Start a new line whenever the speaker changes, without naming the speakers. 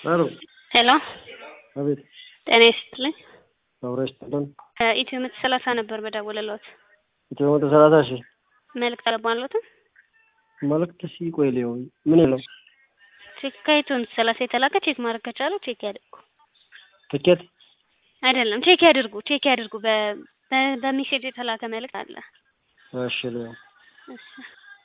አሎ
ሄሎ
አቤት
ጤና ይስጥልኝ።
አብረሽተን
ኢትዮ 130 ነበር በደወለልዎት።
ኢትዮ 130 እሺ።
መልዕክት አለባለዎት?
መልዕክት ቆይ ሊሆን ምን ይለው?
ቼክ ከኢትዮ 130 የተላከ ቼክ ማድረግ ከቻሉ ቼክ ያድርጉ።
ትኬት
አይደለም ቼክ ያድርጉ። በሜሴጅ የተላከ መልዕክት አለ።
እሺ ሊሆን
እሺ